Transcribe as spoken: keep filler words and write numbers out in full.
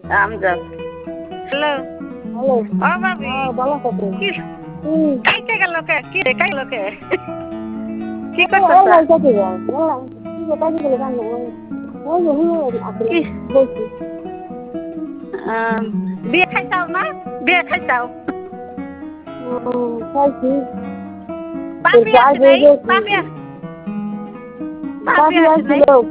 Amjad hello hello. ও ভাবি হ্যাঁ বলো কত কি হুম কাইতে গেল কে কি রে কাইল কে কি এই করতেছ নাই কাটি দাও বললাম কি যে কাটি দিলে কেন ওই যে হুম আসলে কি বলছি আহ, বিয়ে খাইছাও না বিয়ে খাইছাও খাইছি পাপি যা আছে যে নাই গেছি পাপি আ- পাপি পাখি আছে নাই আসছিল